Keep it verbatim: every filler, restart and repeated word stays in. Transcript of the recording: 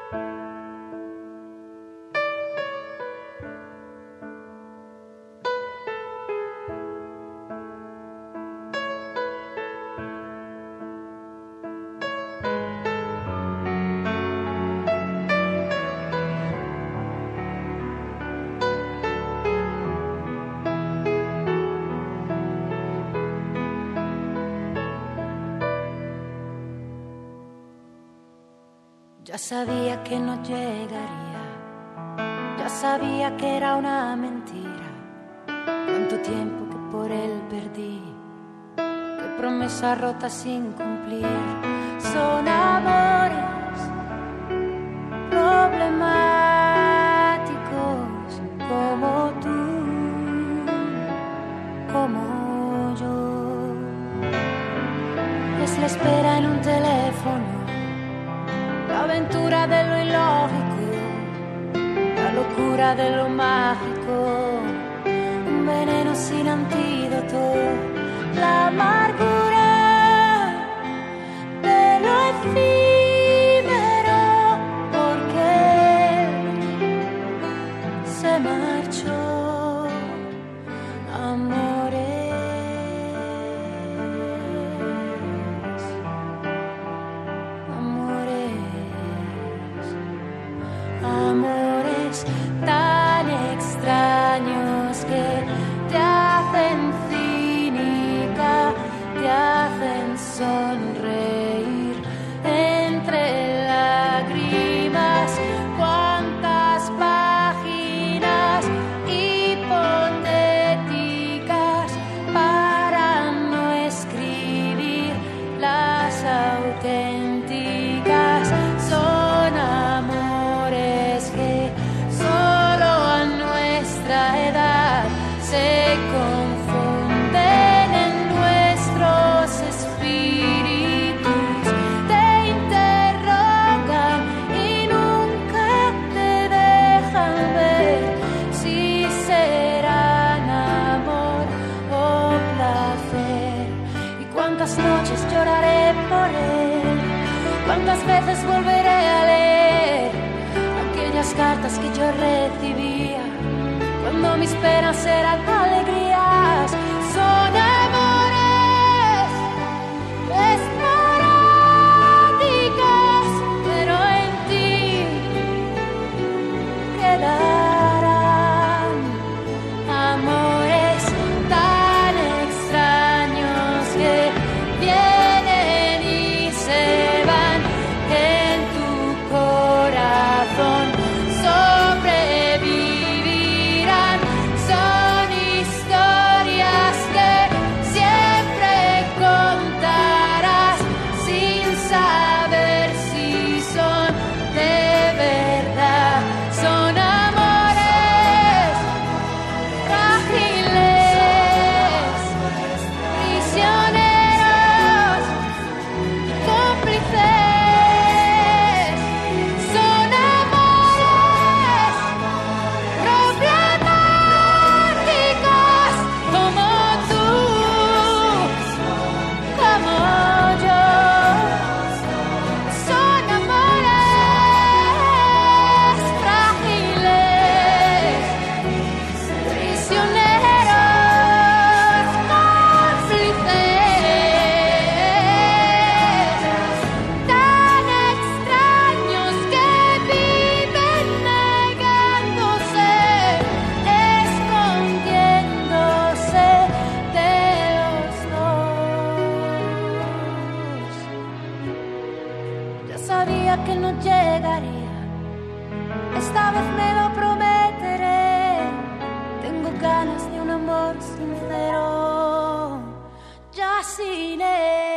Ya sabía que no llegaría, ya sabía que era una mentira. Cuánto tiempo que por él perdí, qué promesa rota sin cumplir. Son amores problemáticos como tú, como yo. Es la espera en un teléfono, la aventura de lo ilógico, la locura de lo mágico, un veneno sin antídoto, la amargura de lo efímero, porque se marchó. Amores tan extraños que te hacen cínica, te hacen sonreír entre lágrimas. Cuántas páginas hipotéticas para no escribir las auténticas. Son amores que solo a nuestra edad se confunden en nuestros espíritus, te interrogan y nunca te dejan ver si serán amor o placer. Y cuántas noches lloraré por él, cuántas veces volveré a leer aquellas cartas que yo recibía cuando mis penas eran alegrías. Son amores esporádicos, pero en ti quedarán. Amores tan extraños que vienen y se van en tu corazón. Sobrevivirán, son historias que siempre contarás sin saber si son de verdad. Son amores frágiles, prisioneros, cómplices. Son amores problemáticos como tú, como yo. Son amores frágiles, prisioneros, cómplices, tan extraños que viven negándose, escondiéndose de los dos. Ya sabía que no llegaría, esta vez me lo prometeré. Tengo ganas de un amor sincero, ya sin él.